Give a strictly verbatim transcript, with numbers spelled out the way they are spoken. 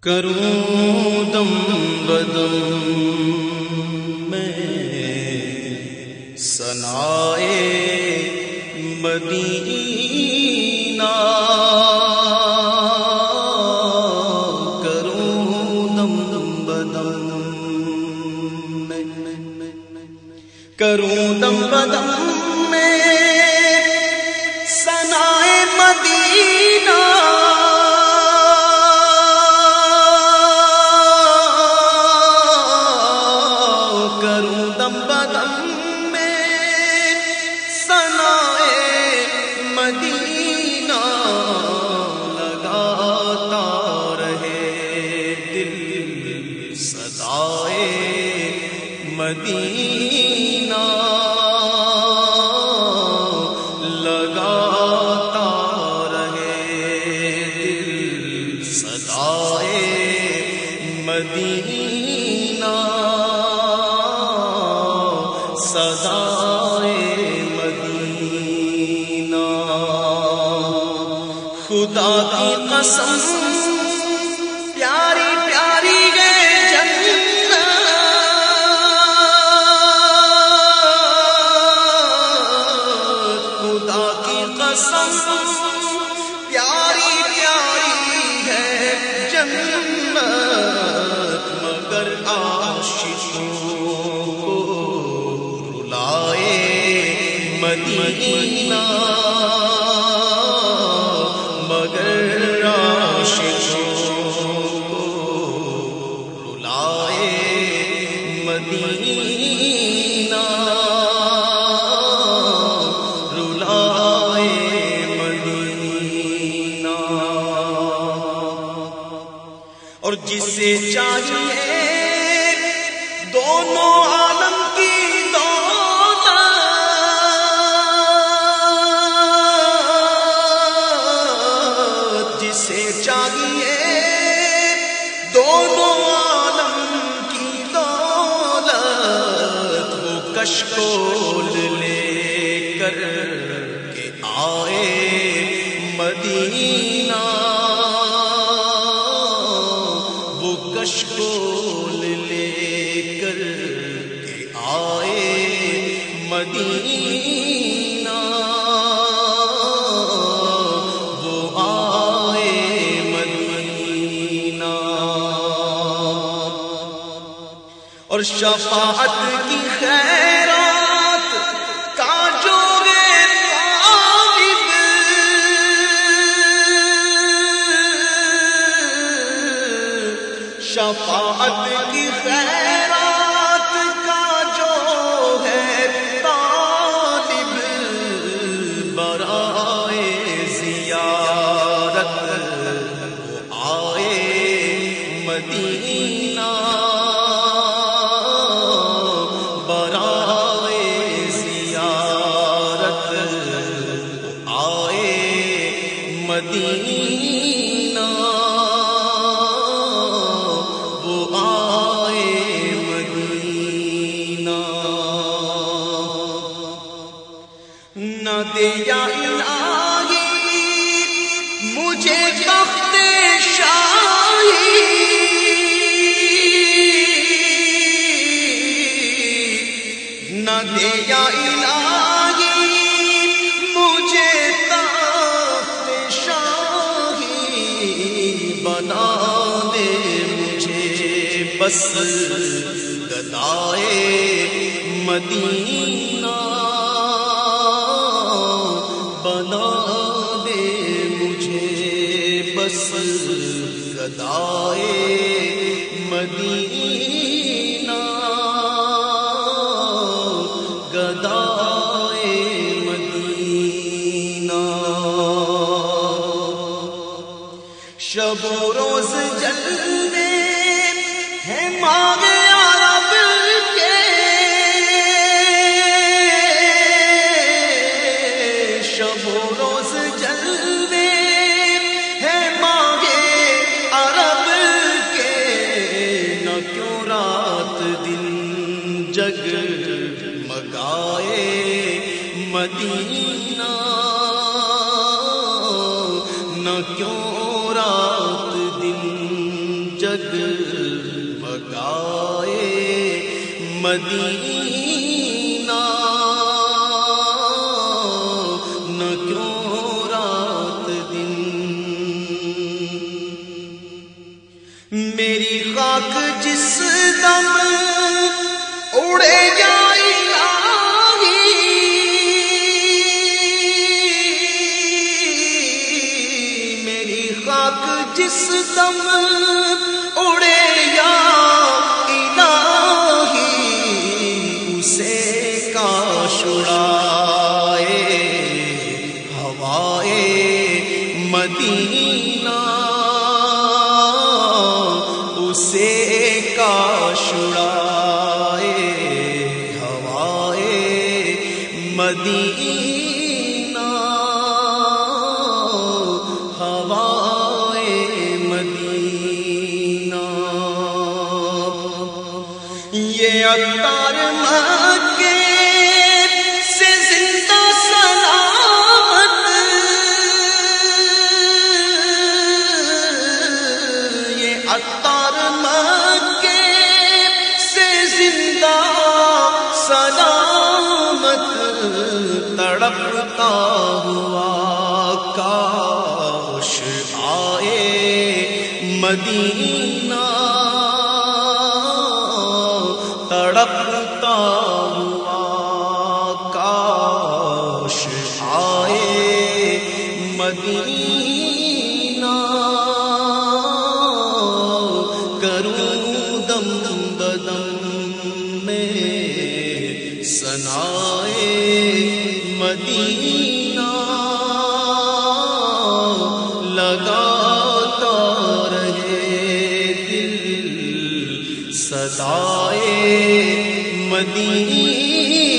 کروں دم بدم میں ثنائے مدینہ، کروں دم بدم میں کروں دم بدم میں ثنائے مدینہ، مدینہ لگاتا رہے دل صدائے مدینہ، لگاتا رہے دل صدائے مدینہ، صدائے خدا کی قسم پیاری پیاری ہے جنت، خدا کی قسم پیاری پیاری ہے جنت، مگر عاشقوں کو رلائے مدینہ، مگر عاشقوں کو رلائے مدینہ، رلائے مدینہ، اور جسے چاہیے دونوں عالم کی چاہیے دونوں عالم کی دولت، وہ کشکول لے کر کے آئے مدینہ، وہ کشکول لے کر کے آئے مدینہ، اور شفاعت کی خیرات کا جو طالب، شفاعت کی خیرات کا جو ہے طالب، برائے زیارت آئے مدینہ، مدینہ وہ آئے مدینہ، نہ دے یا الہی مجھے بخت شاہی، نہ دے یا الہی مجھے بنا دے مجھے بس گدائے مدینہ، بنا دے مجھے بس گدائے مدینہ، گدائے مدینہ، شب و روز جلوے ہیں مانگے عرب کے، شب و روز جلوے ہیں مانگے عرب کے، نہ کیوں رات دن جگ مگائے مدینہ، نہ کیوں رات دن जगमगाए मदीना, न क्यों रात दिन। मेरी खाक जिस दम उड़े या इलाही, मेरी खाक जिस दम उड़े या इलाही, उसे काश उड़ाए हवाए मदीना, उसे काश उड़ाए हवाए मदीना, हवाए मदीना। ये अत्तार मक्के से जिंदा सलामत, ये अत्तार मक्के से जिंदा सलामत, तड़पता हुआ काश आए मदीना, तड़पता हुआ काश आए मदीना। करूं दम बदम में सनाए मदीना, लगाता रहे दिल सदाए मदीना।